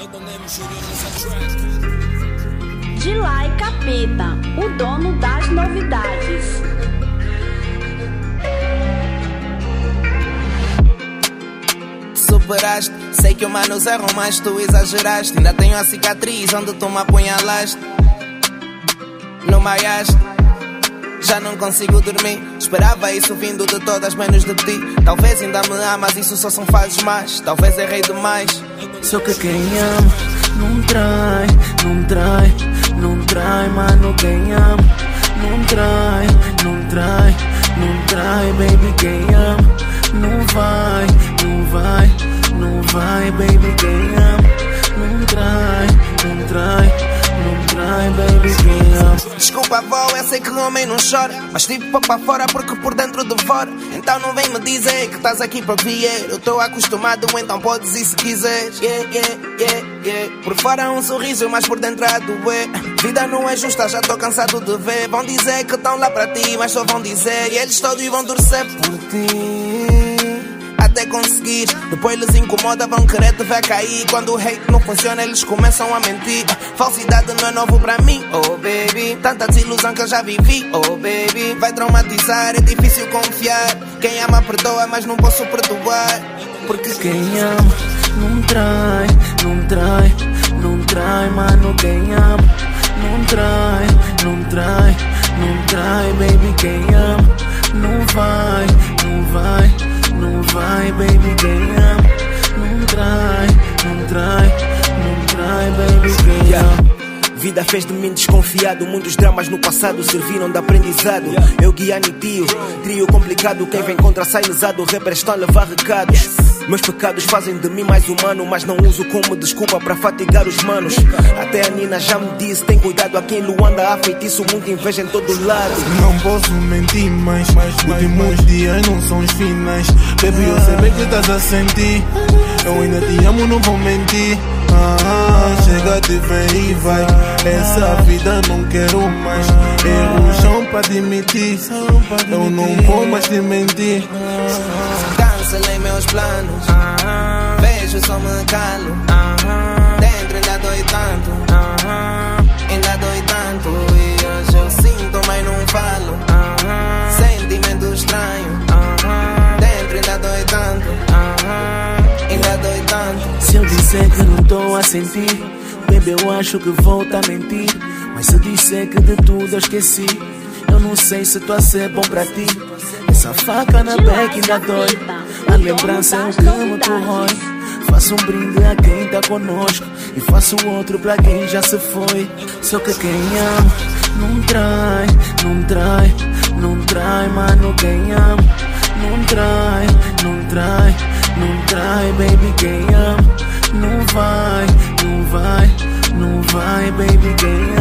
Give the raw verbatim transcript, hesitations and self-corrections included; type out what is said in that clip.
Dilai Capeta, o dono das novidades. Superaste, sei que humanos erram, mas tu exageraste. Ainda tenho a cicatriz onde tu me apunhalaste. Não maiaste, já não consigo dormir. Esperava isso vindo de todas menos de ti. Talvez ainda me amas, isso só são fases más. Talvez errei demais. Só que quem ama não trai, não trai, não trai, mano, quem ama não trai, não trai, não trai, baby, quem ama não vai, não vai, não vai, baby, quem ama não trai, não trai, não trai, baby, quem ama. Desculpa, avó, eu sei que o homem não chora, mas tive para para fora porque por dentro devora. Então não vem me dizer que estás aqui para vier. Eu estou acostumado, então podes ir se quiseres. Yeah, yeah, yeah, yeah. Por fora é um sorriso, mas por dentro é a doer. Vida não é justa, já estou cansado de ver. Vão dizer que estão lá para ti, mas só vão dizer. E eles todos vão torcer por ti até conseguir. Depois eles incomodam, vão querer te ver cair. Quando o hate não funciona, eles começam a mentir. Falsidade não é novo pra mim, oh baby. Tanta desilusão que eu já vivi, oh baby. Vai traumatizar, é difícil confiar. Quem ama perdoa, mas não posso perdoar. Porque quem ama não trai, não trai, não trai, mano, quem ama não trai, não trai, não trai, baby, quem ama não vai, não vai, não vai, baby, quem ama não trai, não trai, não trai, baby, quem ama. Vida fez de mim desconfiado. Muitos dramas no passado serviram de aprendizado. Eu, Guiane e Tio, trio complicado. Quem vem contra sai lesado. Rappers estão a levar recados. Meus pecados fazem de mim mais humano, mas não uso como desculpa para fatigar os manos. Até a Nina já me disse, tem cuidado a quem Luanda há feitiço. Muita inveja em todo lado. Não posso mentir mais, mas últimos dias não são os finais. Baby, eu sei bem que estás a sentir. Eu ainda te amo, não vou mentir. Ah, chega de vem e vai. Essa vida não quero mais. Erros são para admitir. Eu não vou mais te mentir. Cancelei meus planos. Vejo, só me calo. Dentro ainda dói tanto. Ainda dói tanto. E hoje eu sinto, mas não falo. Sentimento estranho. Dentro ainda dói tanto. Ainda dói tanto. Se eu disser que não estou a sentir, baby, eu acho que vou tá mentir. Mas se disser que de tudo eu esqueci, eu não sei se tô a ser bom pra ti. Essa faca na back ainda dói. A lembrança é um que muito rói. Faço um brinde a quem tá conosco e faço outro pra quem já se foi. Só que quem ama não trai, não trai, não trai, mano, quem ama não trai, não trai, não trai, baby, quem ama não vai, não vai, não vai, baby, quem ama